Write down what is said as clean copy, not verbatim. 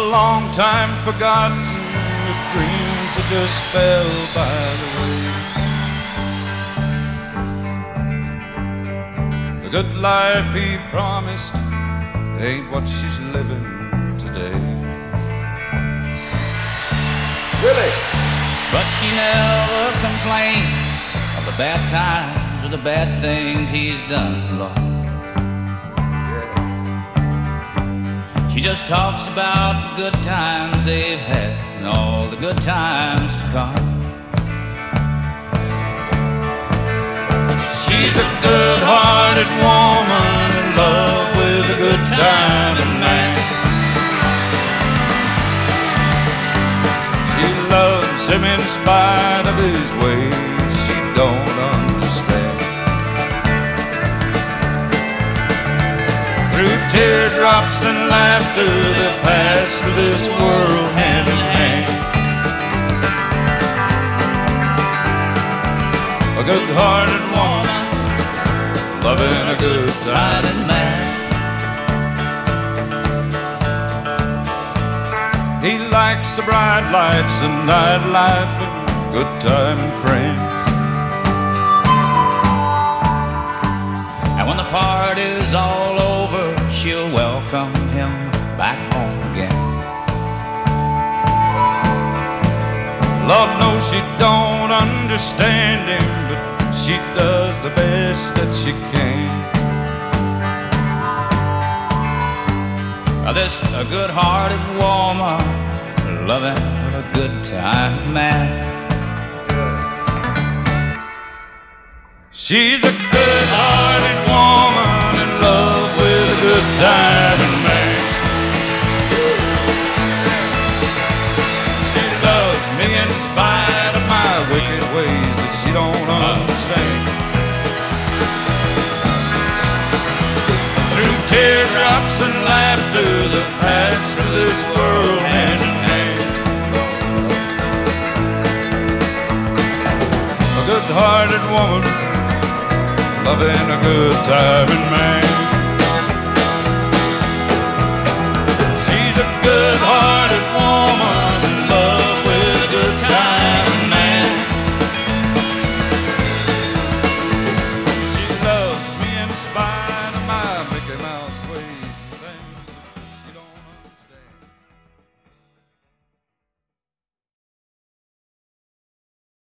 long time forgotten, with dreams that just fell by the way. The good life he promised ain't what she's living today. Really? But she never complains of the bad times or the bad things he's done, Lord. She just talks about the good times they've had and all the good times to come. She's a good-hearted woman in love with a good-timing man. She loves him in spite of his ways she don't understand. Through teardrops and laughter they pass through this world hand in hand. A good-hearted woman loving a good-timing man. He likes the bright lights and nightlife and good-timing friends. And when the party's all over, she'll welcome him back home again. Lord knows she don't understand him, but she does the best that she can. This a good-hearted woman loving a good-time man. She's a good-hearted woman in love with a good-timing man. She loves me in spite of my wicked ways that she don't understand. Through teardrops and laughter that pass through this world hand in hand. A good-hearted woman loving a good-timing man. She's a good-hearted woman